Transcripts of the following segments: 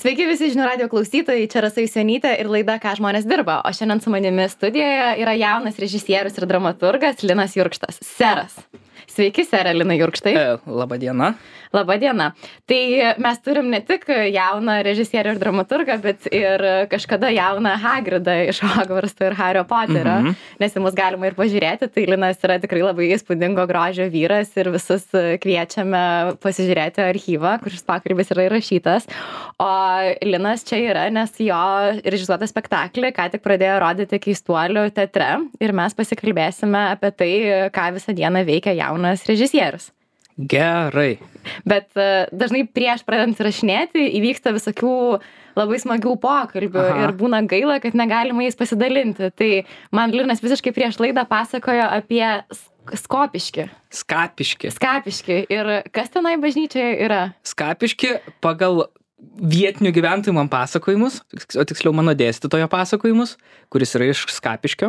Sveiki visi žinių radijo klausytojai, čia Rasa Jusionytė ir laida Ką žmonės dirba, o šiandien su manimi studijoje yra jaunas režisierius ir dramaturgas Linas Jurkštas. Seras. Sveiki, serė Linai Jurkštai. Labą dieną. Labą dieną. Tai mes turim ne tik jauną režisierių ir dramaturgą, bet ir kažkada jauną Hagridą iš Hogvartso ir Hario Poterio, nes į mus galima ir pažiūrėti. Tai Linas yra tikrai labai įspūdingo grožio vyras ir visus kviečiame pasižiūrėti archyvą, kur šis pokalbis yra įrašytas. O Linas čia yra, nes jo režisuotą spektaklį ką tik pradėjo rodyti Keistuolių teatre ir mes pasikalbėsime apie tai, ką visą dieną veikia jaunas režisierius. Gerai. Bet dažnai prieš pradedant įrašinėti įvyksta visokių labai smagių pokalbių ir būna gaila, kad negalima jais pasidalinti. Tai man Linas visiškai prieš laidą pasakojo apie Skapiškį. Skapiškį. Ir kas tenai bažnyčioje yra? Skapiškį pagal vietinių gyventojų man pasakojimus, o tiksliau mano dėstytojo pasakojimus, kuris yra iš Skapiškio.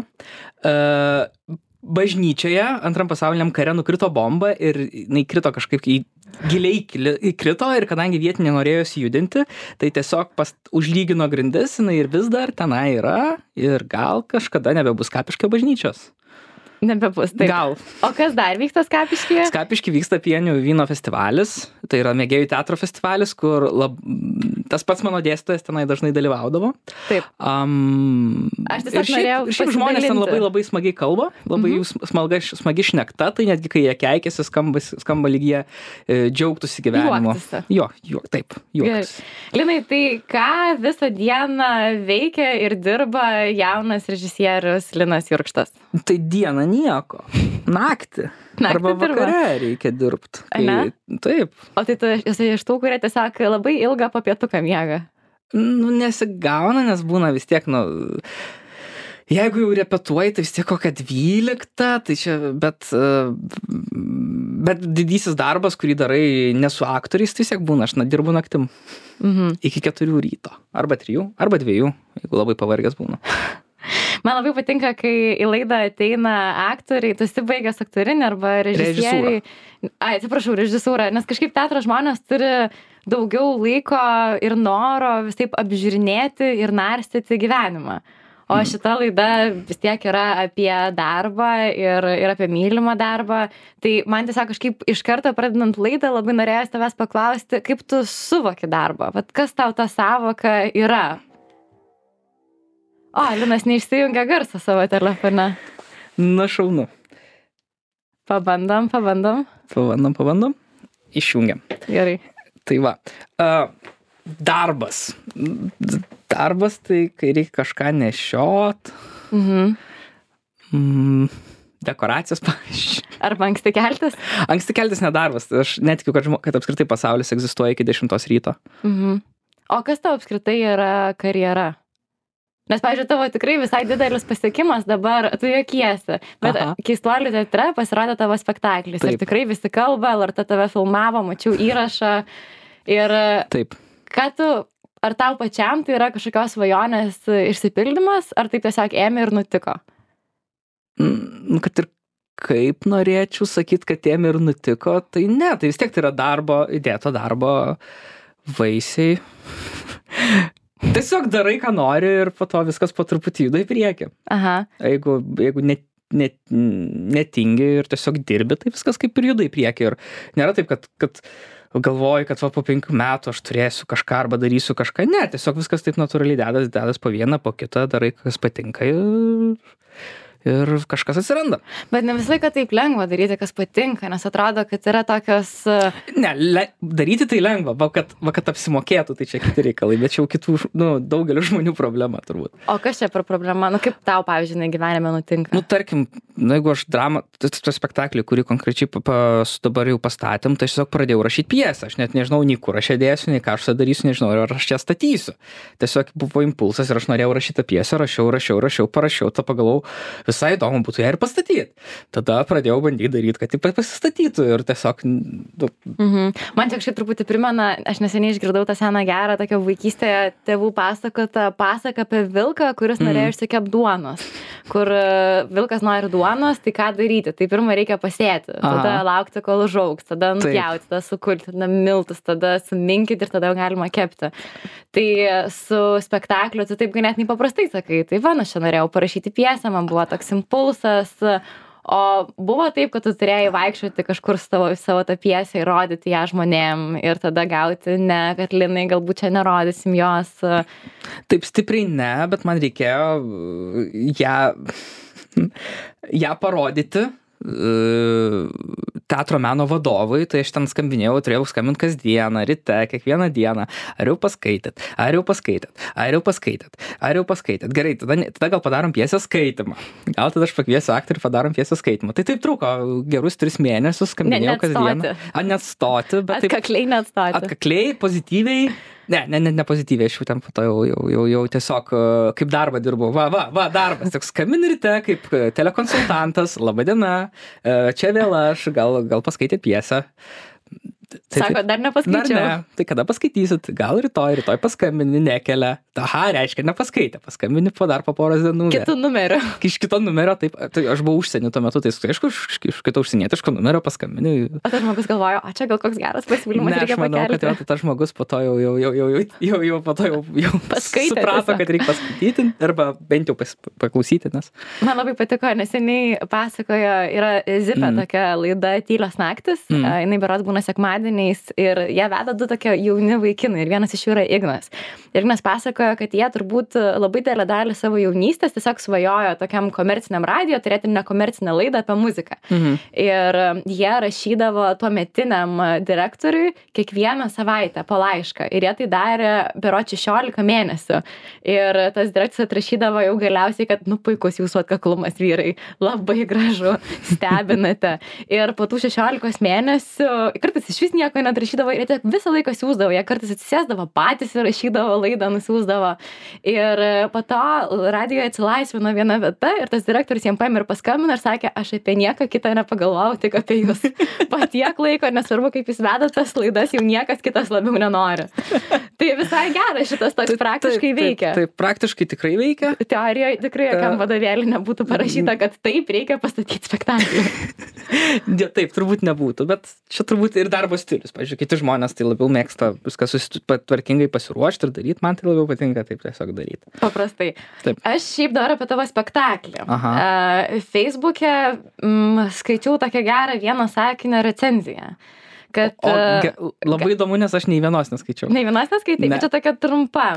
Bažnyčioje Antram pasauliniam kare nukrito bomba ir jinai krito kažkaip giliai įkrito ir kadangi vietiniai norėjosi judinti, tai tiesiog užlygino grindis, jinai ir vis dar tenai yra ir gal kažkada nebebus Skapiškio bažnyčios. Nebebus, taip. Gal. O kas dar vyksta Skapiškyje? Skapišky vyksta pienių vyno festivalis, tai yra mėgėjų teatro festivalis, kur tas pats mano dėstytojas tenai dažnai dalyvaudavo. Taip. Aš tiesiog norėjau pasidalinti. Šiaip žmonės ten labai smagiai kalba, labai smagi šnekta, tai netgi kai jie keikėsi, skamba lyg jie džiaugtųsi gyvenimo. Taip, juoktis. Linai, tai ką visą dieną veikia ir dirba jaunas režisierius Linas Jurkštas? Tai dieną nieko. Naktį. Arba vakare reikia dirbti. Taip. O tai tu esi iš tų, kurie tiesiog labai ilgą papietuką miega? Nesigauna, nes būna vis tiek, jeigu jau repetuoji, tai vis tiek kokią 12, tai čia, bet didysis darbas, kurį darai ne su aktoriais, tai vis tiek būna, aš dirbu naktim. Iki 4 ryto. Arba 3, arba 2, jeigu labai pavargęs būna. Man labai patinka, kai į laidą ateina aktoriai, tu esi baigęs aktorinį arba režisieriai. Režisūrą, nes kažkaip teatro žmonės turi daugiau laiko ir noro vis taip apžiūrinėti ir narstyti gyvenimą. O šita laida vis tiek yra apie darbą ir apie mylimą darbą. Tai man tiesiog kažkaip iš karto pradedant laidą labai norėjęs tavęs paklausti, kaip tu suvoki darbą? Vat kas tau ta sąvoka yra? O, Linas neišsijungia garsą savo telefone. Šaunu. Pabandom. Išjungiam. Gerai. Tai va. Darbas, tai kai reikia kažką nešiot. Dekoracijas, pavyzdžiui. Arba anksti keltis? Anksti keltis nedarbas. Aš netikiu, kad apskritai pasaulis egzistuoja iki 10 ryto. O kas tau apskritai yra karjera? Nes, pavyzdžiui, tavo tikrai visai didelis pasiekimas dabar, tu juokiesi, bet Keistuolių teatre pasirodė tavo spektaklis. Taip. Ir tikrai visi kalba, LRT tave filmavo, mačiau įrašą. Ir taip. Ar tau pačiam tai yra kažkokios svajonės išsipildymas, ar tai tiesiog ėmė ir nutiko? Kad ir kaip norėčiau sakyti, kad ėmė ir nutiko, tai ne, tai vis tiek tai yra įdėto darbo vaisiai. Tiesiog darai, ką nori ir po to viskas po truputį juda į priekį. Jeigu netingi ir tiesiog dirbi, tai viskas kaip ir juda į priekį. Ir nėra taip, kad galvoji, kad po 5 metų aš turėsiu kažką arba darysiu kažką. Ne, tiesiog viskas taip natūraliai dedas po vieną, po kitą, darai, kas patinka ir kažkas atsiranda. Bet ne visą laiką taip lengva daryti, kas patinka, nes atrodo, kad yra tokios... Ne, daryti tai lengva, kad apsimokėtų, tai čia kiti reikalai, bet čia jau kitų, daugelio žmonių problema turbūt. O kas čia per problema? Kaip tau, pavyzdžiui, gyvenime nutinka? Tarkim, jeigu aš tą spektaklį, kurį konkrečiai dabar jau pastatėm, tai aš tiesiog pradėjau rašyti pjesę. Aš net nežinau, nei kur aš ją dėsiu, nei ką aš darysiu, nežinau, ar aš ją statysiu. Tiesiog buvo impulsas ir aš norėjau rašyti pjesę, rašiau, parašiau, to pagalvojau, visai įdomu būtų ją ir pastatyti. Tada pradėjau bandyti daryti, kad taip pasistatytų ir tiesiog... Man čia kažkaip truputį primena, aš neseniai išgirdau tą seną gerą, tokią vaikystėje tėvų pasakotą pasaką apie vilką, kuris norėjo išsikepti duonos. Kur vilkas nori duonos, tai ką daryti? Tai pirmą reikia pasėti, tada laukti, kol užaugs, tada nupjauti, tada sukulti, tada miltus, tada suminkyti ir tada jau galima kepti. Tai su spektakliu tu taip ganėtinai paprastai sakai, tai va, aš čia norėjau parašyti pjesę, man buvo toks impulsas, o buvo taip, kad tu turėjai vaikščioti kažkur savo tą pjesę ir rodyti ją žmonėm ir tada gauti, ne, kad Linai, galbūt čia nerodysim jos. Taip stipriai ne, bet man reikėjo ją parodyti teatro meno vadovui, tai aš ten skambinėjau, turėjau skambinti kasdieną, ryte, kiekvieną dieną. Ar jau paskaitėt? Gerai, tada gal padarom pjesės skaitymą. Gal tada aš pakviesiu aktorių, padarom pjesės skaitymą. Tai taip truko gerus 3 mėnesius, skambinėjau kasdieną. Neatstoti, bet taip. Atkakliai neatstoti. Atkakliai, pozityviai. Ne pozityviai, aš jau ten po to jau tiesiog kaip darbą dirbau. Va, darbas. Tik skambini ryte, kaip telekonsultantas, laba diena, čia vėl aš, gal paskaitė pjesę. Sako, dar nepaskaičiau. Dar ne. Tai kada paskaitysit? Gal rytoj paskambini, nekelia. Aha, reiškia, nepaskaitė. Paskambini po poros dienų. Kitų numerio. Iš kito numerio, taip. Tai aš buvau užsienį tuo metu, tai aišku, iš kito užsienietiško numerio paskambini. O tas žmogus galvojo, o čia gal koks geras pasiūlymas reikia pakelti. Ne, aš manau, kad tas žmogus po to jau paskaitė, suprato, kad reikia paskaityti arba bent jau paklausyti, nes. Man labai patiko, neseniai pasakojo, yra Zipė tokia laida Tylios naktis, jinai berods būna sekmadieniais ir ją veda 2 tokie jauni vaikinai ir vienas iš jų yra Ignas. Ir Ignas pasakojo, kad jie turbūt labai didelę dalį savo jaunystės tiesiog svajojo tokiam komerciniam radijo turėti nekomercinę laidą apie muziką. Ir jie rašydavo tuometiniam direktoriui kiekvieną savaitę po laišką ir jie tai darė berods 16 mėnesių. Ir tas direktorius atrašydavo jau galiausiai, kad puikus jūsų atkaklumas, vyrai, labai gražu, stebinate. Ir po tų 16 mėnesių kartais iš vis nieko neatrašydavo ir jie visą laiką siųsdavo, jie kartais atsisėsdavo patys ir rašydavo laidą, nusiųsdavo. Ir po to radijoje atsilaisvino viena vieta ir tas direktorius jiem paėmė ir paskambino ir sakė, aš apie nieką kitą nepagalvojau, tik apie jūs. Patiek laiko, nesvarbu, kaip jūs vedat tas laidas, jau niekas kitas labiau nenori. Tai visai geras šitas toks praktiškai veikia. Taip, praktiškai tikrai veikia. Teorijoje tikrai jokiam vadovėlį nebūtų parašyta, kad taip reikia pastatyti spektaklį. Taip, turbūt nebūtų, bet čia turbūt ir darbo stilius. Pavyzdžiui, kiti žmonės tai labiau mėgsta viską tvarkingai pasiruošti ir daryti, man tai labiau patinka taip tiesiog daryti. Paprastai. Taip. Aš šiaip dar apie tavo spektaklį. Facebook'e skaičiau tokią gerą vieno sakinio recenziją. Kad, labai įdomu, nes aš nei vienos neskaičiau. Nei vienos neskaitai, bet čia tokia trumpa.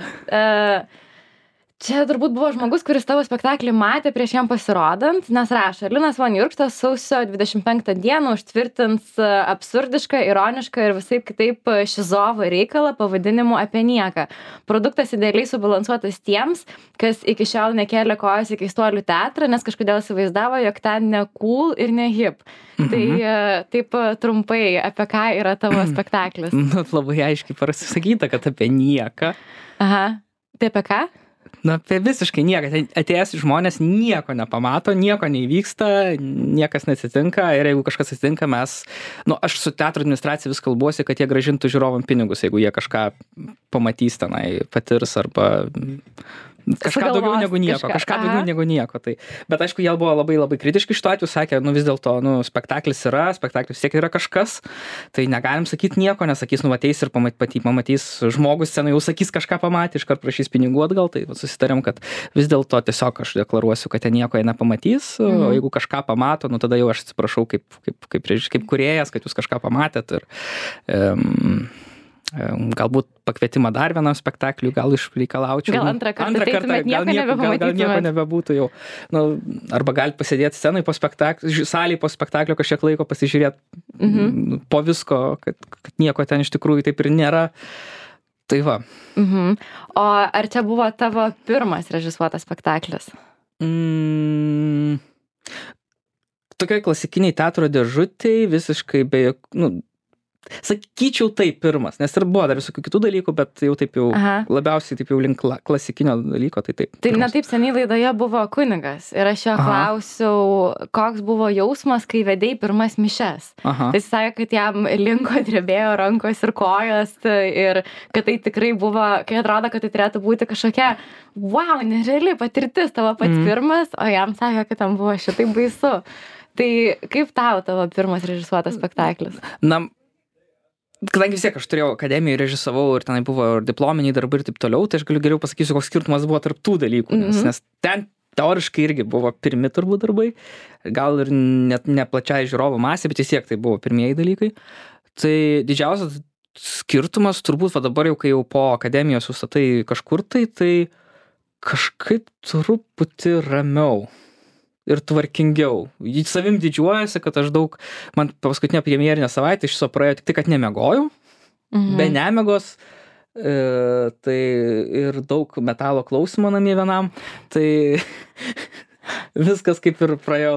Čia turbūt buvo žmogus, kuris tavo spektaklį matė prieš jam pasirodant, nes rašo, Linas Von Jurkštas sausio 25 dieną užtvirtins absurdišką, ironišką ir visaip kitaip šizovą reikalą pavadinimu apie nieką. Produktas idealiai subalansuotas tiems, kas iki šiol nekėlė kojos į Keistuolių teatrą, nes kažkodėl įsivaizdavo, jog ten ne cool ir ne hip. Tai taip trumpai, apie ką yra tavo spektaklis. Labai aiškiai pasisakyta, kad apie nieką. Aha, tai apie ką? Apie visiškai nieką. Atėjęs žmonės nieko nepamato, nieko neįvyksta, niekas neatsitinka ir jeigu kažkas atsitinka, aš su teatro administracija vis kalbuosi, kad jie grąžintų žiūrovam pinigus, jeigu jie kažką pamatys tenai, patirs arba kažką daugiau negu nieko. Tai. Bet aišku, jie buvo labai labai kritiški šituo atveju, sakė, vis dėlto, spektaklis vis tiek yra kažkas, tai negalim sakyti nieko, nesakys, ateis ir pamatys žmogus scenai, jau sakys kažką pamatė, iškart prašys pinigų atgal, tai susitarėm, kad vis dėlto tiesiog aš deklaruosiu, kad ten nieko jie nepamatys, o jeigu kažką pamato, tada jau aš atsiprašau kaip kūrėjas, kad jūs kažką pamatėt ir galbūt pakvietimą dar vienam spektakliui, gal išreikalaučiau. Gal antrą kartą gal nieko nebebūtų jau. Arba galit pasėdėti scenai po spektaklio, salėj po spektaklio kažkiek laiko pasižiūrėti po visko, kad nieko ten iš tikrųjų taip ir nėra. Tai va. O ar čia buvo tavo pirmas režisuotas spektaklis? Tokioj klasikiniai teatro dėžutėj, visiškai be sakyčiau taip pirmas, nes ir buvo dar visokių kitų dalykų, bet jau taip jau labiausiai taip jau link klasikinio dalyko, tai taip. Tai netaip seniai laidoje buvo kunigas ir aš jo klausiau, koks buvo jausmas, kai vedei pirmas mišes. Tai jis sakė, kad jam linko drebėjo rankos ir kojos ir kad tai tikrai buvo, kai atrodo, kad tai turėtų būti kažkokia, wow, nereali patirtis tavo pats pirmas, o jam sakė, kad tam buvo šitai baisu. Tai kaip tavo pirmas režisuotas spektaklis? Na, kadangi vis tiek aš turėjau akademiją, režisavau ir tenai buvo ir diplominiai darbai ir taip toliau, tai aš geriau pasakysiu, koks skirtumas buvo tarp tų dalykų, nes ten teoriškai irgi buvo pirmi turbūt darbai, gal ir net ne plačiai žiūrovo masė, bet vis tiek tai buvo pirmieji dalykai. Tai didžiausias skirtumas turbūt va dabar jau, kai jau po akademijos sustatai kažkur tai kažkaip truputį ramiau ir tvarkingiau. Savim didžiuojasi, kad aš man paskutinė premjerinė savaitė iš viso praėjo tik tai, kad nemiegojau, be nemegos, tai ir daug metalo klausimo namie vienam, tai viskas kaip ir praėjo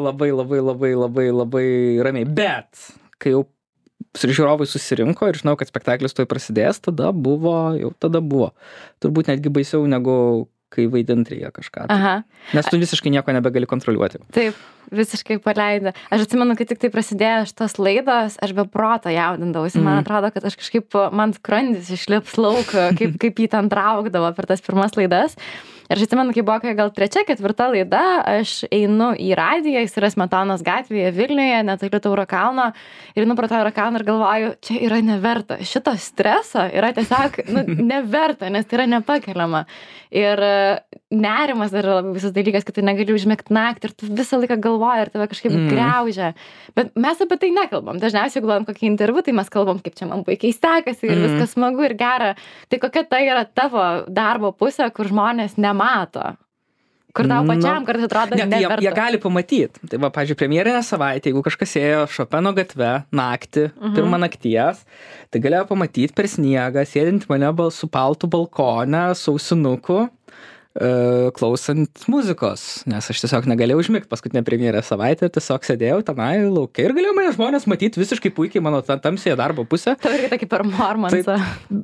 labai ramiai. Bet, kai jau žiūrovai susirinko ir žinau, kad spektaklis tuoj prasidės, tada buvo. Turbūt netgi baisiau negu kai vaidint reikia kažką. Nes tu visiškai nieko nebegali kontroliuoti. Taip, visiškai paleidė. Aš atsimenu, kai tik tai prasidėjo šitos laidos, aš be proto jaudindavausi. Man atrodo, kad aš kažkaip, man skrandis išlips lauk, kaip jį ten traukdavo per tas pirmas laidas. Ir aš atsimenu, kai buvo gal 3-4 laida, aš einu į radiją, jis yra Smetonos gatvėje Vilniuje, netoli Tauro kalno, ir einu pro Tauro kalną ir galvoju, čia yra neverta. Šito streso yra tiesiog neverta, nes tai yra nepakeliama. Ir nerimas dar yra labai visas dalykas, kad tu negali užmigti naktį ir tu visą laiką galvoji ir tave kažkaip griaužia. Bet mes apie tai nekalbam. Dažniausiai, jeigu galvom kokį interviu, tai mes kalbam, kaip čia man puikiai sekasi ir viskas smagu ir gera. Tai kokia tai yra tavo darbo pusė, kur žmonės nemato? Kur tau pačiam kartais atrodo neverta? Jie gali pamatyti. Tai va, pavyzdžiui, premjerinę savaitę, jeigu kažkas ėjo Šopeno gatve naktį, pirmą nakties, tai galėjo pamatyti per sniegą, sėdint mane su paltu balkone, su ausinuku, klausant muzikos, nes aš tiesiog negalėjau užmigti paskutinę premjerę savaitę ir tiesiog sėdėjau tenai lauke ir galėjau mane žmonės matyti visiškai puikiai mano tamsėje darbo pusę. Tau irgi tokį performansą.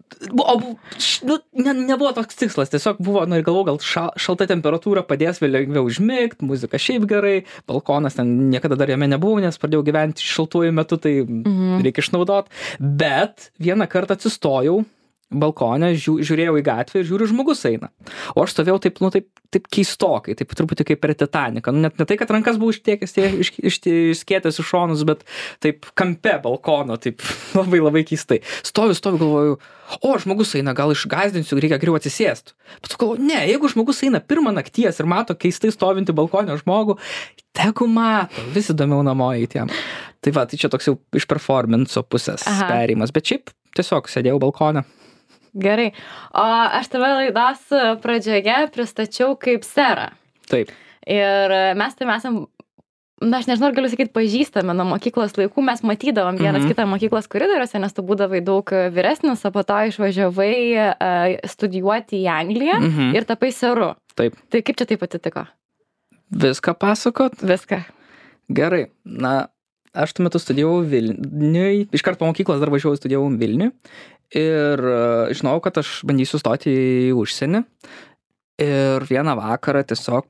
Nebuvo toks tikslas, tiesiog buvo, ir galvojau, gal šalta temperatūra padės vėliau užmigti, muzika šiaip gerai, balkonas ten niekada dar jame nebuvau, nes pradėjau gyventi šaltuoju metu, tai reikia išnaudot. Bet vieną kartą atsistojau balkone, žiūrėjau į gatvę ir žiūriu, žmogus eina. O aš stovėjau taip keistokai, taip truputį kaip per Titaniką. Net ne tai, kad rankas buvau išskėtęs iš šonus, bet taip kampe balkono, taip labai keistai. Stoviu, galvoju, žmogus eina, gal išgąsdinsiu, reikia geriau atsisėstų. Bet galvoju, ne, jeigu žmogus eina pirmą nakties ir mato keistai stovinti balkonę žmogų, tegu mato, vis įdomiau namo eiti jam. Tai va, tai čia toks jau iš performanso pusės perėjimas, bet šiaip tiesiog sėdėjau balkone. Gerai. O aš tave laidos pradžioje pristačiau kaip serą. Taip. Ir mes tai esam, aš nežinau, galiu sakyti, pažįstame nuo mokyklos laikų, mes matydavom vienas kitą mokyklos koridoriuose, nes tu būdavai daug vyresnis, o po to išvažiavai studijuoti į Angliją ir tapai seru. Taip. Tai kaip čia taip atsitiko? Viską pasakot? Viską. Gerai. Na, aš tuo metu studijavau Vilniui, iškart po mokyklos dar važiavau studijavau Vilniui. Ir žinau, kad aš bandysiu stoti į užsienį. Ir vieną vakarą tiesiog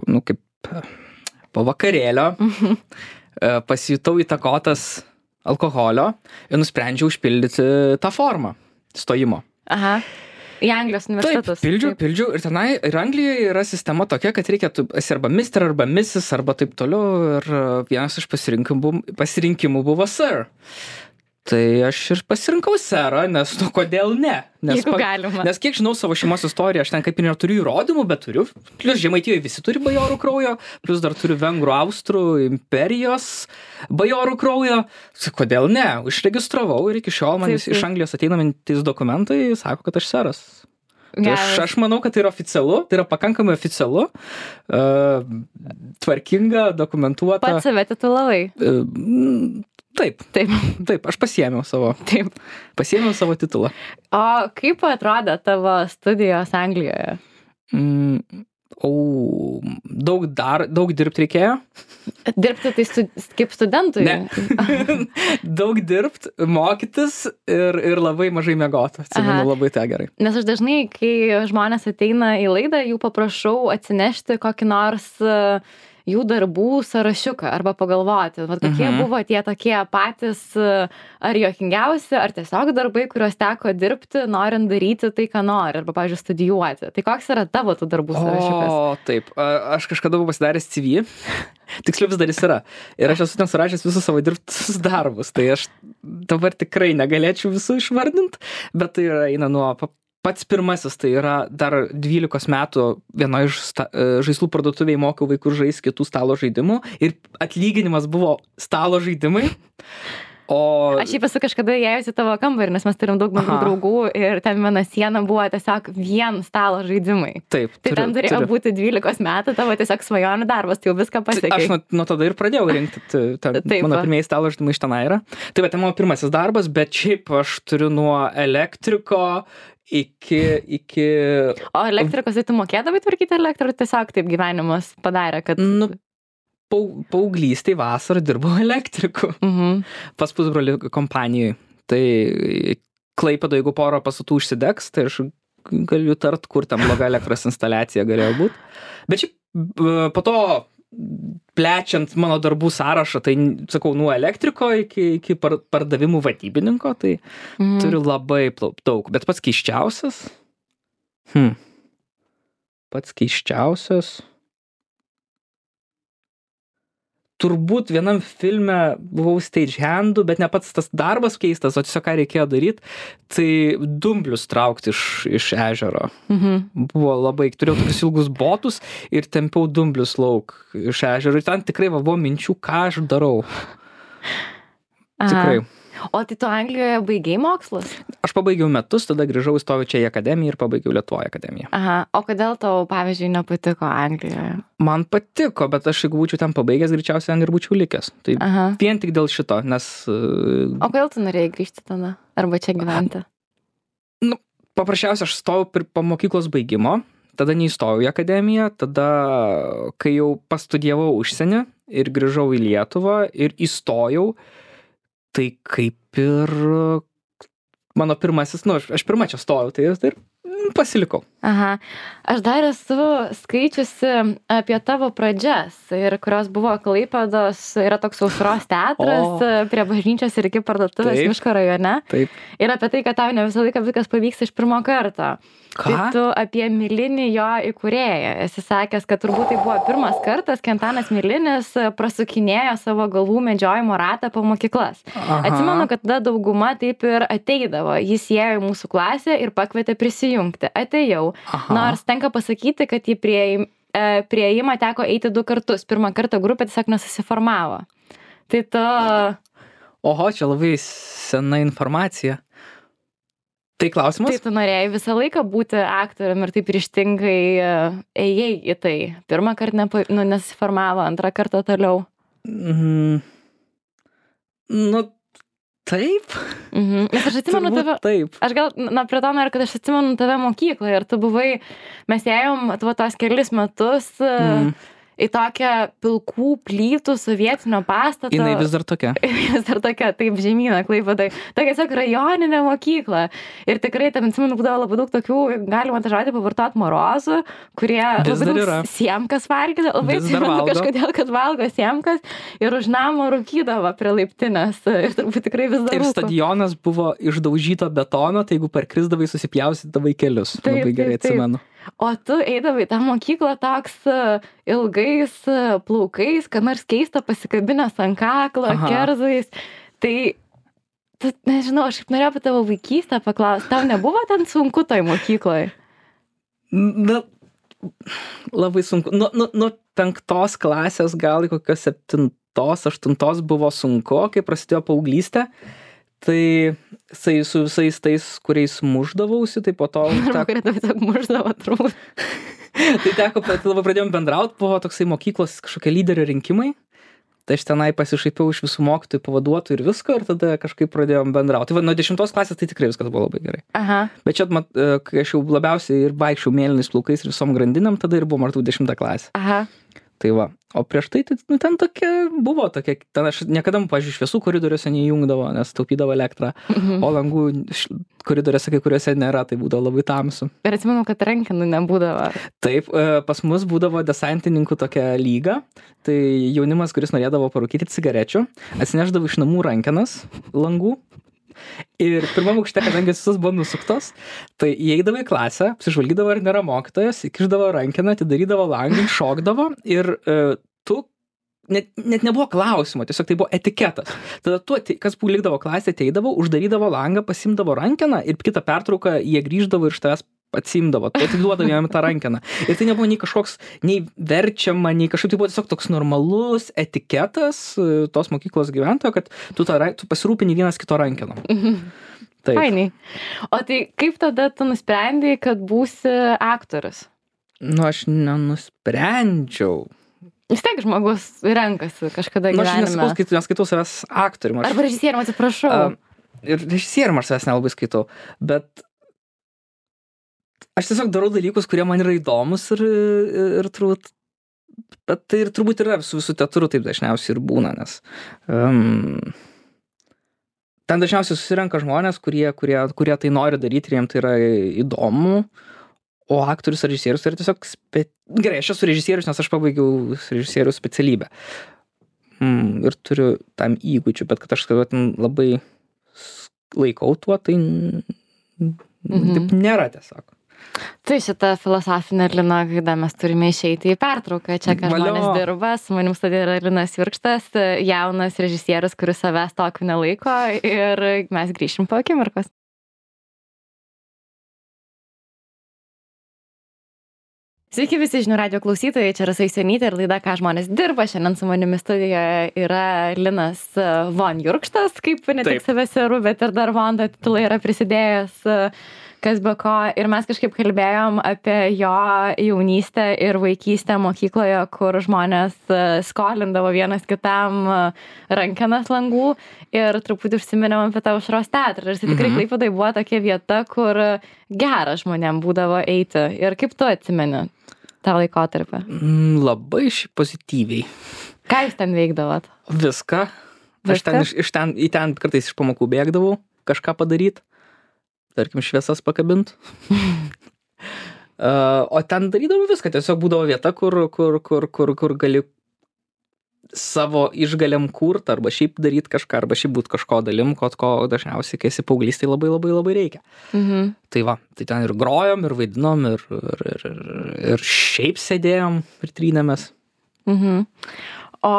po vakarėlio pasijutau įtakotas alkoholio ir nusprendžiau užpildyti tą formą stojimo. Į Anglijos universitetus. Taip, pildžiau ir tenai, ir Anglijoje yra sistema tokia, kad reikia, esi arba mister, arba missis, arba taip toliau. Ir vienas iš pasirinkimų buvo sir. Tai aš ir pasirinkau serą, nes kodėl ne? Jeigu galima. Nes kiek žinau savo šeimos istoriją, aš ten kaip ir neturiu įrodymų, bet turiu. Plius Žemaitijoje visi turi bajorų kraujo, plius dar turiu vengrų, austrų, imperijos bajorų kraujo. Kodėl ne? Užregistravau ir iki šiol man iš Anglijos ateinantys dokumentai sako, kad aš seras. Tai aš manau, kad tai yra oficialu, tai yra pakankamai oficialu, tvarkinga, dokumentuota. Pats save titulavai? Taip, aš pasiėmiau savo titulą. O kaip atrodė tavo studijos Anglijoje? Daug dirbti reikėjo. Dirbti tai kaip studentui? Ne. Daug dirbti, mokytis ir labai mažai miegoti. Atsimenu labai tai gerai. Nes aš dažnai, kai žmonės ateina į laidą, jų paprašau atsinešti kokį nors jų darbų sąrašiuką arba pagalvoti, kokie buvo tie tokie patys ar juokingiausi, ar tiesiog darbai, kuriuos teko dirbti, norint daryti tai, ką nori, arba, pavyzdžiui, studijuoti. Tai koks yra tavo tų darbų sąrašiukas? O, taip. Aš kažkada buvau pasidaręs CV. Tiksliau vis dar jis yra. Ir aš esu ten surašęs visus savo dirbtus darbus. Tai aš dabar tikrai negalėčiau visų išvardinti, bet tai eina nuo pats pirmasis, tai yra dar 12 metų vienoje iš žaislų parduotuvėje mokiau vaikus žaisti kitų stalo žaidimų ir atlyginimas buvo stalo žaidimai. Aš šiaip esu kažkada įėjusi tavo kambarį, nes mes turim daug bendrų draugų ir ten viena siena buvo tiesiog vien stalo žaidimai. Taip. Tai ten turėjo būti 12 metų tavo tiesiog svajonių darbas, tai jau viską pasiekiai. Aš nuo tada ir pradėjau rinkti. Mano pirmieji stalo žaidimai iš tenai yra. Tai va, tai mano pirmasis darbas, bet šiaip aš turiu nuo elektriko iki... O elektrikos, tai tu mokėdavai tvarkyti elektrą, tiesiog taip gyvenimas padarė, kad... Paauglystėj vasarą dirbau elektriku. Pas pusbrolį kompanijai. Tai Klaipėdoje, jeigu porą pastatų užsidegs, tai aš galiu tart, kur tam bloga elektros instaliacija galėjo būti. Bet šiaip po to, plečiant mano darbų sąrašą, tai, sakau, nuo elektriko iki pardavimų vadybininko, tai turiu labai daug. Bet pats keisčiausias... Turbūt vienam filme buvau stagehandu, bet ne pats tas darbas keistas, o tiesiog ką reikėjo daryti, tai dumblius traukti iš ežero. Buvo labai, turėjau tokius ilgus botus ir tempiau dumblius lauk iš ežero. Ir ten tikrai buvo minčių, ką aš darau. Tikrai. O tai tu Anglijoje baigiai mokslus? Aš pabaigiau metus, tada grįžau, įstojau čia į akademiją ir pabaigiau Lietuvoje akademiją. O kodėl tau, pavyzdžiui, nepatiko Anglijoje? Man patiko, bet aš jeigu būčiau ten pabaigęs, greičiausiai ten ir būčiau likęs. Tai vien tik dėl šito, nes... O kodėl tu norėjai grįžti tada? Arba čia gyventi? Paprasčiausiai aš stojau po mokyklos baigimo, tada neįstojau į akademiją, tada, kai jau pastudijavau užsienį ir grįžau į Lietuvą ir įstojau, tai kaip ir mano pirmasis, aš pirmą čia stojau, tai ir pasilikau. Aš dar esu skaičiusi apie tavo pradžias, ir kurios buvo Klaipėdos, yra toks Aušros teatras prie bažnyčios ir iki parduotuvės Miško rajone. Taip. Ir apie tai, kad tau ne visą laiką viskas pavyks iš pirmo karto. Ką? Tai tu apie Milinį jo įkūrėją esi sakęs, kad turbūt tai buvo pirmas kartas, kai Antanas Milinis prasukinėjo savo galvų medžiojimo ratą po mokyklas. Atsimenu, kad tada dauguma taip ir ateidavo. Jis ėjo į mūsų klasę ir pakvietė prisijungti. Atėjau. Nors tenka pasakyti, kad į prieėjimą teko eiti 2 kartus. Pirmą kartą grupė tiesiog nesusiformavo. Tai tu... Oho, čia labai sena informacija. Tai klausimas? Tai tu norėjai visą laiką būti aktorium ir taip ryžtingai ėjai į tai. Pirmą kartą nesiformavo, antrą kartą toliau. Taip. Nes aš atsimenu tave... Taip. Aš gal, prie to noriu, kad aš atsimenu tave mokykloje ir tu buvai, mes ėjom tos kelis metus į tokią pilkų plytų sovietinio pastatą. Jinai vis dar tokia. Vis dar tokia, taip, žemyna, Klaipėdoj. Tokia tiesiog rajoninė mokykla. Ir tikrai tam, atsimenu, būdavo labai daug tokių, galima tą žodį pavartot morozų, kurie labai daug siemkas valgydavo. Labai atsimenu kažkodėl, kad valgo siemkas ir už namo rūkydavo prie laiptinės. Ir turbūt tikrai vis dar rūko. Ir stadionas buvo išdaužyto betono, tai jeigu parkrisdavai, susipjausydavai kelius. Labai gerai atsimenu. O tu eidavai tą mokyklą toks ilgais plaukais, kad nors keista pasikabinęs ant kaklo, kerzais. Tai, nežinau, aš kaip norėjau apie tavo vaikystę paklausti. Tau nebuvo ten sunku toj mokykloje? Labai sunku. Nuo 5 klasės gal kokios 7, 8 buvo sunku, kai prasidėjo paauglystė. Tai su visais tais, kuriais muždavausi, tai po to... Kurie tiesiog muždavo, turbūt. Tai teko, labai pradėjom bendraut, buvo toksai mokyklos kažkokie lyderio rinkimai. tai aš tenai pasišaipiau iš visų mokytojų, pavaduotojų ir visko, ir tada kažkaip pradėjom bendrauti. Tai va, nuo 10 klasės tai tikrai viskas buvo labai gerai. Aha. Bet čia, kai aš jau labiausiai ir vaikščiau mėlynais plaukais ir visom grandinėm, tada ir buvo maždaug 10 klasė. Aha. Tai va, o prieš tai, ten buvo tokia, ten aš niekada, pavyzdžiui, šviesų koridoriuose neįjungdavo, nes taupydavo elektrą, o langų koridoriuose kai kuriuose nėra, tai būdavo labai tamsu. Ir atsimenu, kad rankenų nebūdavo. Taip, pas mus būdavo desantininkų tokia lyga, tai jaunimas, kuris norėdavo parūkyti cigarečių, atsineždavo iš namų rankenas langų. Ir pirmam aukšte, kadangi visus buvo nusuktos, tai įeidavo į klasę, apsižvalgydavo, ar nėra mokytojas, įkišdavo rankeną, atidarydavo langą, šokdavo ir tu net nebuvo klausimo, tiesiog tai buvo etiketas. Tada tu, kas likdavo klasė, ateidavo, uždarydavo langą, pasimdavo rankeną ir kitą pertrauką jie grįždavo ir iš tavęs atsimdavo, tu atiduodavo jam tą rankeną. Ir tai nebuvo nei kažkoks, nei verčiama, nei kažkaip, tai buvo tiesiog toks normalus etiketas tos mokyklos gyventojo, kad tu pasirūpini vienas kito rankenom. Taip. Fainiai. O tai kaip tada tu nusprendei, kad būsi aktorius? Nu, aš nenusprendžiau. Vis tiek žmogus renkasi kažkada gyvenime. Nu, aš neskaitau savęs aktorium. Arba režisierium, atsiprašau. Ir režisierium aš savęs nelabai skaitau, bet aš tiesiog darau dalykus, kurie man yra įdomus ir turbūt, bet tai ir turbūt yra su visų teatru taip dažniausiai ir būna, nes ten dažniausiai susirenka žmonės, kurie tai nori daryti ir jiems tai yra įdomu, o aktorius ar režisierius tai yra tiesiog gerai, aš esu režisierius, nes aš pabaigiau režisierių specialybę ir turiu tam įgūdžių, bet kad aš labai laikau tuo, tai taip nėra tiesiog. Tai šitą filosofinę Lino gaidą mes turime išeiti į pertrauką. Čia, ką žmonės dirba, su manim studija yra Linas Jurkštas, jaunas režisierius, kuris savęs tokiu nelaiko, ir mes grįšim po akimirkos. Sveiki visi žinių radijo klausytojai, čia Rasa Jusionytė ir laida Ką žmonės dirba. Šiandien su manimi studijoje yra Linas von Jurkštas, kaip ne tik savęs seru, bet ir dar von titulą yra prisidėjęs, kas be ko. Ir mes kažkaip kalbėjom apie jo jaunystę ir vaikystę mokykloje, kur žmonės skolindavo vienas kitam rankenas langų, ir truputį užsiminėm apie tą Aušros teatrą. Ir tai tikrai Klaipėdoj buvo tokia vieta, kur gera žmonėm būdavo eiti. Ir kaip tu atsimeni tą laikotarpį? Labai pozityviai. Ką jūs ten veikdavot? Viską. Aš ten kartais iš pamokų bėgdavau kažką padaryti. Tarkim, šviesas pakabint. O ten darydavau viską. Tiesiog būdavo vieta, kur gali savo išgalėm kurt, arba šiaip daryti kažką, arba šiaip būt kažko dalim, ko dažniausiai, kai esi paauglys, tai labai labai labai reikia. Tai va, tai ten ir grojom, ir vaidinom, ir šiaip sėdėjom, ir trynėmės. O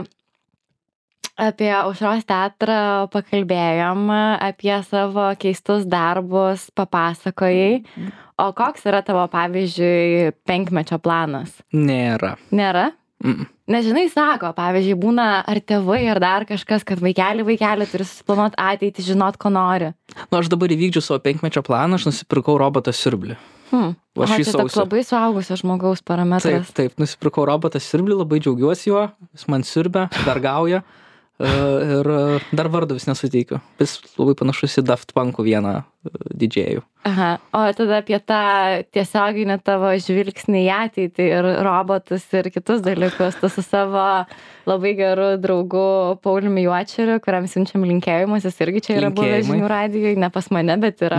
apie Aušros teatrą pakalbėjom, apie savo keistus darbus papasakojai. O koks yra tavo, pavyzdžiui, 5-mečio planas? Nėra. Nėra? Nežinai, sako, pavyzdžiui, būna ar tėvai, ar dar kažkas, kad vaikelį turi susiplanuoti ateitį, žinot, ko nori. Nu, aš dabar įvykdžiu savo 5-mečio planą, aš nusipirkau robotą siurblį. Čia toks labai suaugusio žmogaus parametras. Taip, nusipirkau robotą siurblį, labai džiaugiuosi juo, jis man siurbia, vergauja. Ir dar vardą vis nesuteikiu. Jis labai panašus į Daft Punkų vieną didžėjų. Aha, o tada apie tą tiesioginį tavo žvilgsnį į ateitį ir robotus ir kitus dalykus. Tu su savo labai geru draugu Pauliumi Juočeriu, kuriam siunčiam linkėjimus, jis irgi čia yra buvęs žinių radijoje, ne pas mane, bet yra.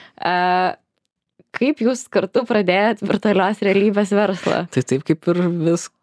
Kaip jūs kartu pradėjot virtualios realybės verslą? Tai taip kaip ir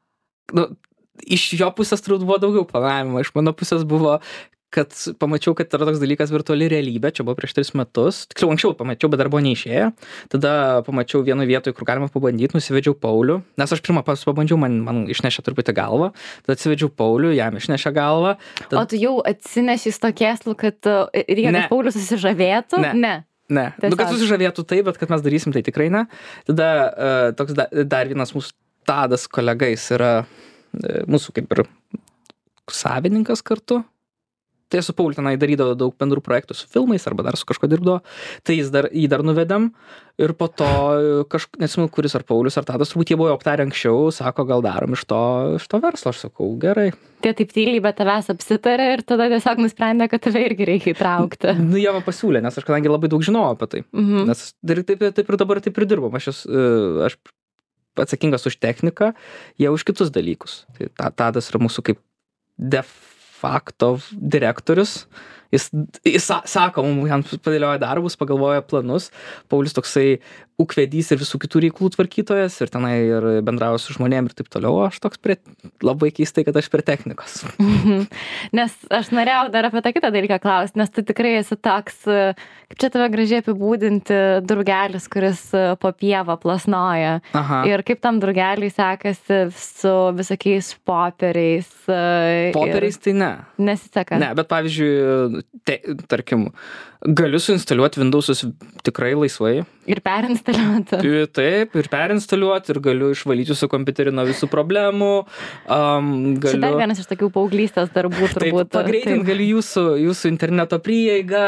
iš jo pusės turbūt buvo daugiau planavimo. Iš mano pusės buvo, kad pamačiau, kad yra toks dalykas virtuali realybė. Čia buvo prieš 3 metus. Tiksliau, anksčiau pamačiau, bet dar buvo neišėję. Tada pamačiau vienoje vietoje, kur galima pabandyti, nusivedžiau Paulių. Nes aš pirmą pabandžiau, man išnešė truputį galvą. Tada atsivedžiau Paulių, jam išnešė galvą. O tu jau atsineši to kėslų, kad reikia, kad Paulius susižavėtų? Ne. Kad susižavėtų taip, bet kad mes darysim, tai tikrai ne. Tada toks dar vienas mūsų Tadas kolegais yra mūsų kaip ir savininkas kartu. tai su Pauliu tenai darydavo daug bendrų projektų su filmais arba dar su kažko dirbdavo, tai jį dar nuvedėm ir po to nesimenu, kuris ar Paulius ar Tadas, turbūt jie buvo aptarę anksčiau, sako, gal darom iš to verslo, aš sakau, gerai. Tai taip tyliai, bet tavęs apsitarė ir tada tiesiog nusprendė, kad tave irgi reikia įtraukti. Nu, jie man pasiūlė, nes aš kadangi labai daug žinojau apie tai. Nes taip ir dabar taip ir dirbam. Aš atsakingas už techniką, jie už kitus dalykus. Tai Tadas yra mūsų kaip de facto direktorius. Jis sako, jam padėlioja darbus, pagalvoja planus. Paulius toksai ūkvedys ir visų kitų reikalų tvarkytojas ir tenai ir bendrauja su žmonėm ir taip toliau. Aš toks labai keistai, kad aš prie technikos. Nes aš norėjau dar apie tą kitą dalyką klausti, nes tu tikrai esi toks, kaip čia tave gražiai apibūdinti, drugelis, kuris po pievą plasnoja. Aha. Ir kaip tam drugeliui sekasi su visokiais popieriais. Popieriais tai ne. Nesiseka. Ne, bet pavyzdžiui, tarkim, galiu suinstaliuoti Windowsus tikrai laisvai. Ir perinstaliuoti. Taip, ir perinstaliuoti, ir galiu išvalyti su kompiuteriu nuo visų problemų. Čia dar vienas iš tokių paauglystės darbų turbūt. Taip, pagreitinti galiu jūsų interneto prieigą.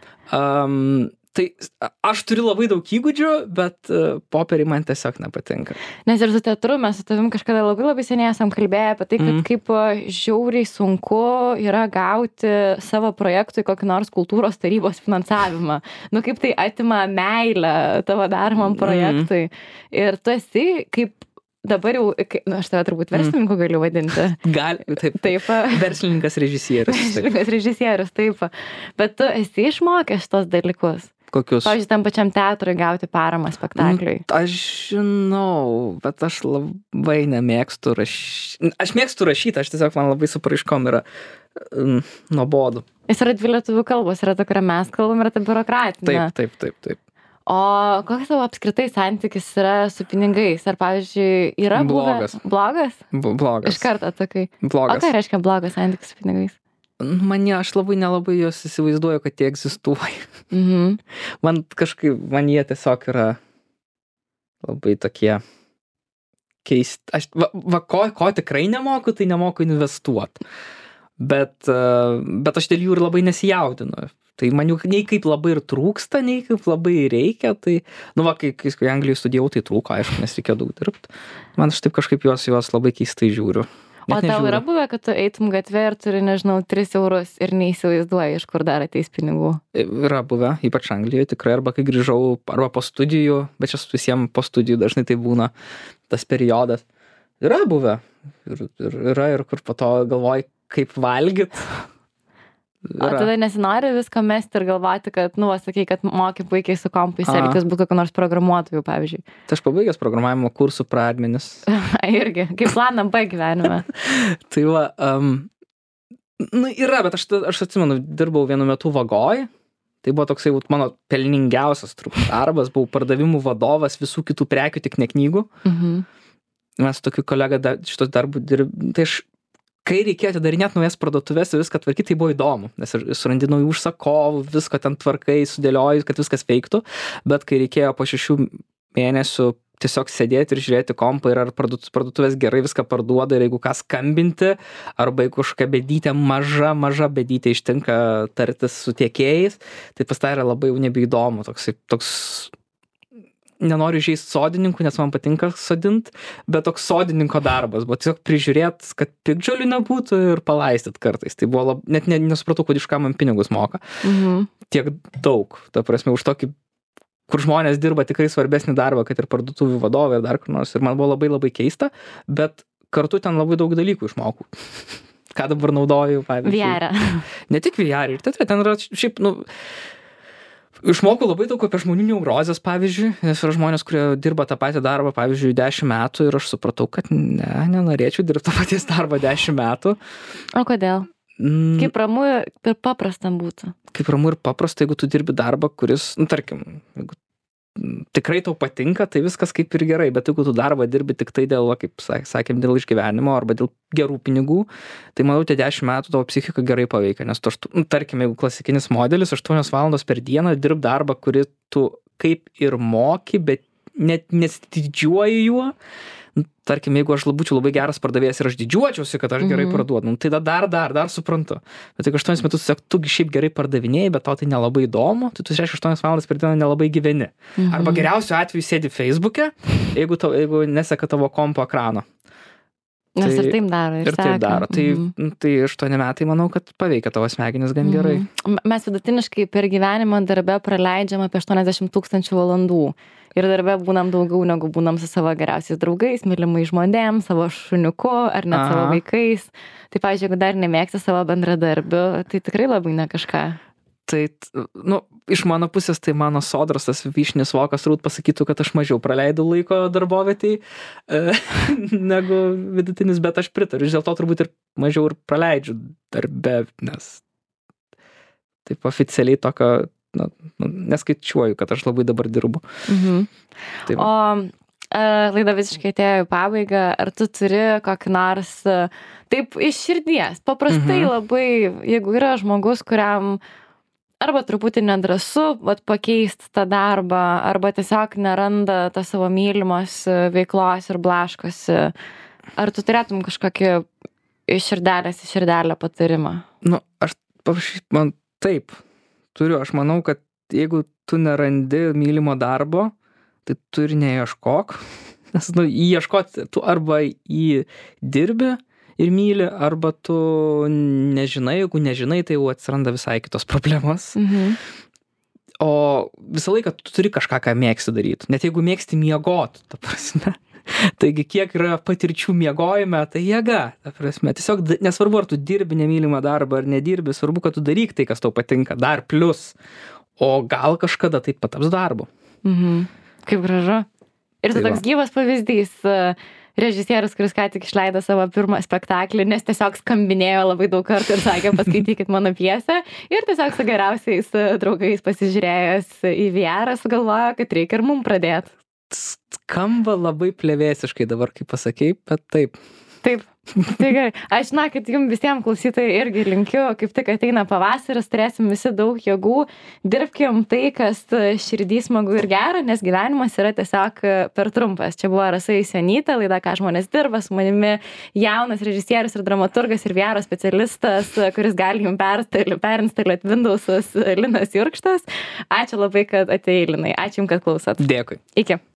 Tai aš turiu labai daug įgūdžių, bet popieriai man tiesiog nepatinka. Nes ir su teatru mes su tavim kažkada labai seniai esam kalbėję apie tai, kad kaip žiauriai sunku yra gauti savo projektui kokį nors kultūros tarybos finansavimą. Nu kaip tai atima meilę tavo daromam projektui. Ir tu esi kaip dabar jau, aš tave turbūt verslininku galiu vadinti. Taip. Verslininkas režisierius. Verslininkas režisierius, taip. Bet tu esi išmokęs šitos dalykus. Kokius? Pavyzdžiui, tam pačiam teatrui gauti paramą spektakliui. Aš žinau, bet aš labai nemėgstu rašyti. Aš mėgstu rašyti, aš tiesiog man labai su paraiškom yra nuobodu. Jis yra dvi lietuvių kalbos, yra ta, kurią mes kalbam, yra ta biurokratinė. Taip. O koks tavo apskritai santykis yra su pinigais? Ar, pavyzdžiui, yra blogas? Blogas? Blogas. Iš karto atsakai. Blogas. O ką reiškia blogas santykis su pinigais? Aš nelabai jos įsivaizduoju, kad jie egzistuoja. Man jie tiesiog yra labai tokie keisti. Ko tikrai nemoku, tai nemoku investuoti. Bet aš dėl jų ir labai nesijaudinu. Tai man jų nei kaip labai ir trūksta, nei kaip labai reikia. Tai, kai Anglijoje studijavau, tai trūko, aišku, nes reikėjo daug dirbti. Man aš taip kažkaip juos labai keistai žiūriu. O tau yra buvę, kad tu eitum gatvė ir turi, 3 eurus ir neįsivaizduoji, iš kur dar ateis pinigų? Yra buvę, ypač Anglijoje tikrai, arba kai grįžau, arba po studijų, bet čia visiems po studijų dažnai tai būna tas periodas. Yra buvę. Ir kur po to galvoji, kaip valgyt. O tada nesinori viską mesti ir galvoti, kad, sakai, kad moki puikiai su kompais elgtis, būtų kokio nors programuotojų, pavyzdžiui. Tai aš pabaigęs programavimo kursų pradmenis. Irgi, kaip planą B gyvenime. Tai va, yra, bet aš atsimenu, dirbau vienu metu Vagoj. Tai buvo toksai mano pelningiausias darbas, buvau pardavimų vadovas visų kitų prekių, tik ne knygų. Mes tokiu kolega šitos darbų dirbom. Tai kai reikėjo atidarinėti naujas parduotuvės ir viską tvarkyti, tai buvo įdomu, nes surandi naujų užsakovų, visko ten tvarkai, sudėlioji, kad viskas veiktų, bet kai reikėjo po 6 mėnesių tiesiog sėdėti ir žiūrėti kompą ir ar parduotuvės gerai viską parduoda ir jeigu ką skambinti, arba jeigu kažkokia bėdytė, maža bėdytė ištinka tartis su tiekėjais, tai pasidarė labai jau nebeįdomu, toks nenoriu žeisti sodininkų, nes man patinka sodint, bet toks sodininko darbas buvo tiesiog prižiūrėt, kad piktžolių nebūtų ir palaistyt kartais. Tai buvo net nesupratau, kad iš ką man pinigus moka. Tiek daug, ta prasme, už tokį, kur žmonės dirba tikrai svarbesnį darbą, kad ir parduotuvių vadovai ir dar kur nors. Ir man buvo labai keista, bet kartu ten labai daug dalykų išmokau. Ką dabar naudoju, pavyzdžiui. VR. Ne tik VR, ir ten yra šiaip, išmokau labai daug apie žmonių neurozes, pavyzdžiui, nes yra žmonės, kurie dirba tą patį darbą, pavyzdžiui, 10 metų ir aš supratau, kad nenorėčiau dirbti tą patį darbą 10 metų. O kodėl? Kaip ramu ir paprasta būtų? Kaip ramu ir paprasta, jeigu tu dirbi darbą, kuris, tarkim, jeigu tikrai tau patinka, tai viskas kaip ir gerai, bet jeigu tu darbą dirbi tik tai dėl, kaip sakėm, dėl išgyvenimo arba dėl gerų pinigų, tai manau, tie 10 metų tavo psichika gerai paveikia, nes tu, tarkim, jeigu klasikinis modelis, 8 valandos per dieną dirb darbą, kurį tu kaip ir moki, bet net nesididžiuoji juo, tarkim, jeigu aš būčiau labai geras pardavėjas ir aš didžiuočiausi, kad aš gerai parduodu, tai dar suprantu. Bet jeigu 8 metus tiesiog tu šiaip gerai pardavinėjai, bet tau tai nelabai įdomu, tai tu 6-8 valandas per dieną nelabai gyveni. Arba geriausiu atveju sėdi Facebook'e, jeigu neseka tavo kompo ekrano. Nes ir taip daro. Ir taip daro. Tai 8 metai, manau, kad paveikia tavo smegenis gan gerai. Mes vidutiniškai per gyvenimą darbe praleidžiam apie 80 000 valandų. Ir darbe būnam daugiau negu būnam su savo geriausiais draugais, mylimais žmonėm, savo šuniuku ar net savo vaikais. Tai, pavyzdžiui, jeigu dar nemėgsti savo bendradarbių, tai tikrai labai ne kažką. Tai, iš mano pusės, tai mano Sodros, tas vyšnis vokas turbūt pasakytų, kad aš mažiau praleidau laiko darbovietėj negu vidutinis, bet aš pritariu. Dėl to turbūt ir mažiau ir praleidžiu darbe, nes taip oficialiai tokio, neskaičiuoju, kad aš labai dabar dirbu. Taip. O laida visiškai atėjo į pabaigą. Ar tu turi kokį nors, taip iš širdies, paprastai labai, jeigu yra žmogus, kuriam arba truputį nedrąsu pakeisti tą darbą, arba tiesiog neranda tą savo mylimos veiklos ir blaškosi. Ar tu turėtum kažkokį iš širdelę patarimą? Aš man taip turiu. Aš manau, kad jeigu tu nerandi mylimo darbo, tai tu ir neieškok. Nes ieškoti, tu arba jį dirbi ir myli, arba tu nežinai, jeigu nežinai, tai jau atsiranda visai kitos problemos. O visą laiką tu turi kažką, ką mėgsti daryti. Net jeigu mėgsti miegot, ta prasme. Taigi, kiek yra patirčių miegojime, tai jėga, ta prasme. Tiesiog nesvarbu, ar tu dirbi nemylimą darbą, ar nedirbi, svarbu, kad tu daryk tai, kas tau patinka, dar plius. O gal kažkada tai pataps darbu. Kaip gražu. Ir tai toks gyvas pavyzdys. Režisierius, kuris ką tik išleido savo pirmą spektaklį, nes tiesiog skambinėjo labai daug kartų ir sakė, paskaitykit mano pjesę. Ir tiesiog su geriausiais draugais pasižiūrėjęs į VR sugalvojo, kad reikia ir mum pradėti. Skamba labai plevėsiškai dabar, kaip pasakei, bet taip. Taip. Tai gerai. Aš kad jums visiems klausytojai irgi linkiu, kaip tik ateina pavasaris, turėsim visi daug jėgų, dirbkim tai, kas širdį smagu ir gera, nes gyvenimas yra tiesiog per trumpas. Čia buvo Rasa Jusionytė, laida Ką žmonės dirba, su manimi jaunas režisierius ir dramaturgas ir VR specialistas, kuris gali jums perinstaliuoti Windows'us, Linas Jurkštas. Ačiū labai, kad atėjai, Linai. Ačiū jums, kad klausot. Dėkui. Iki.